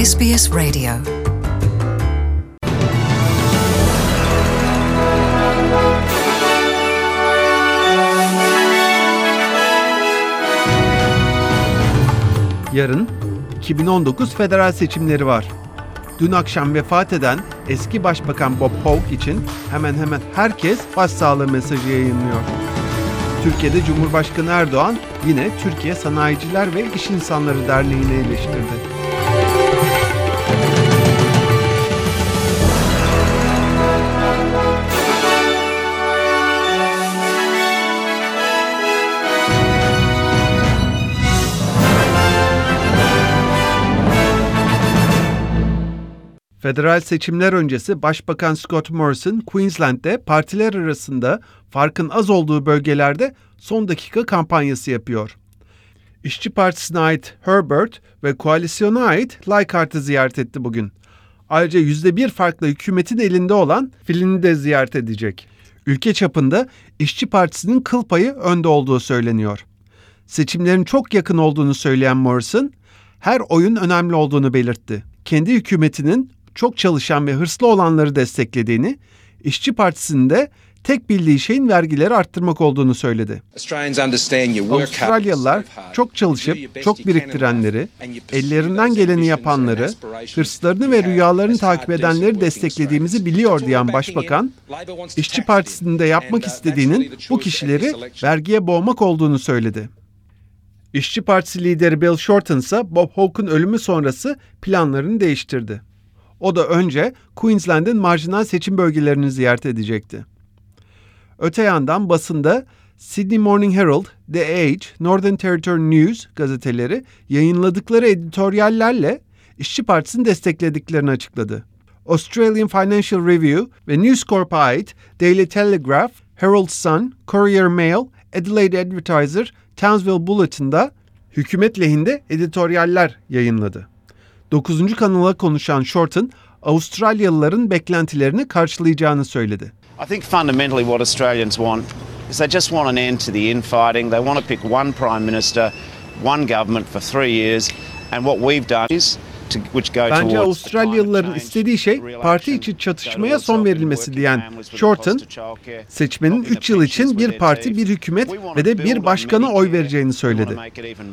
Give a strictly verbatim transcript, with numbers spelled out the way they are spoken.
S B S Radio. Yarın iki bin on dokuz federal seçimleri var. Dün akşam vefat eden eski Başbakan Bob Hawke için hemen hemen herkes başsağlığı mesajı yayınlıyor. Türkiye'de Cumhurbaşkanı Erdoğan yine Türkiye Sanayiciler ve İş İnsanları Derneği'ni eleştirdi. Federal seçimler öncesi Başbakan Scott Morrison, Queensland'de partiler arasında farkın az olduğu bölgelerde son dakika kampanyası yapıyor. İşçi Partisi'ne ait Herbert ve koalisyona ait Leichhardt'ı ziyaret etti bugün. Ayrıca yüzde bir farkla hükümetin elinde olan Flynn'i de ziyaret edecek. Ülke çapında İşçi Partisi'nin kıl payı önde olduğu söyleniyor. Seçimlerin çok yakın olduğunu söyleyen Morrison, her oyun önemli olduğunu belirtti. Kendi hükümetinin çok çalışan ve hırslı olanları desteklediğini, İşçi Partisi'nin de tek bildiği şeyin vergileri arttırmak olduğunu söyledi. Avustralyalılar çok çalışıp çok biriktirenleri, ellerinden geleni yapanları, hırslarını ve rüyalarını takip edenleri desteklediğimizi biliyor diyen Başbakan, İşçi Partisi'nin de yapmak istediğinin bu kişileri vergiye boğmak olduğunu söyledi. İşçi Partisi lideri Bill Shorten ise Bob Hawke'un ölümü sonrası planlarını değiştirdi. O da önce Queensland'in marjinal seçim bölgelerini ziyaret edecekti. Öte yandan basında Sydney Morning Herald, The Age, Northern Territory News gazeteleri yayınladıkları editoryallerle İşçi Partisi'ni desteklediklerini açıkladı. Australian Financial Review ve News Corp'a ait Daily Telegraph, Herald Sun, Courier Mail, Adelaide Advertiser, Townsville Bulletin'da hükümet lehinde editöryaller yayınladı. Dokuzuncu kanala konuşan Shorten, Avustralyalıların beklentilerini karşılayacağını söyledi. I think fundamentally what Australians want is they just want an end to the infighting. They want to pick one prime minister, one government for three years, and what we've done is to which go towards. Bence Avustralyalıların istediği şey parti içi çatışmaya son verilmesi diyen Shorten, seçmenin üç yıl için bir parti, bir hükümet ve de bir başkana oy vereceğini söyledi.